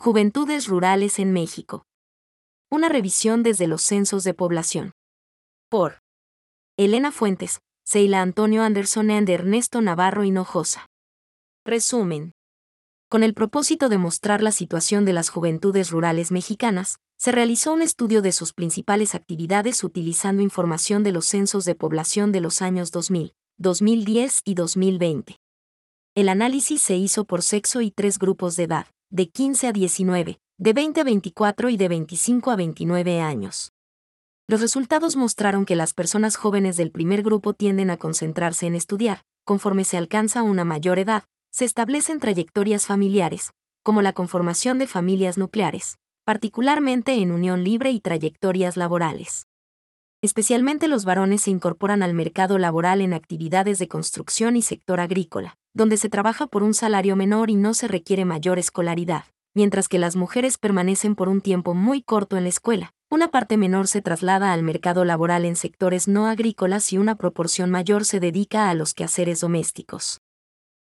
Juventudes rurales en México. Una revisión desde los censos de población. Por Elena Fuentes, Seila Antonio Anderson and Ernesto Navarro Hinojosa. Resumen. Con el propósito de mostrar la situación de las juventudes rurales mexicanas, se realizó un estudio de sus principales actividades utilizando información de los censos de población de los años 2000, 2010 y 2020. El análisis se hizo por sexo y 3 grupos de edad, de 15 a 19, de 20 a 24 y de 25 a 29 años. Los resultados mostraron que las personas jóvenes del primer grupo tienden a concentrarse en estudiar. Conforme se alcanza una mayor edad, se establecen trayectorias familiares, como la conformación de familias nucleares, particularmente en unión libre y trayectorias laborales. Especialmente los varones se incorporan al mercado laboral en actividades de construcción y sector agrícola, donde se trabaja por un salario menor y no se requiere mayor escolaridad, mientras que las mujeres permanecen por un tiempo muy corto en la escuela. Una parte menor se traslada al mercado laboral en sectores no agrícolas y una proporción mayor se dedica a los quehaceres domésticos.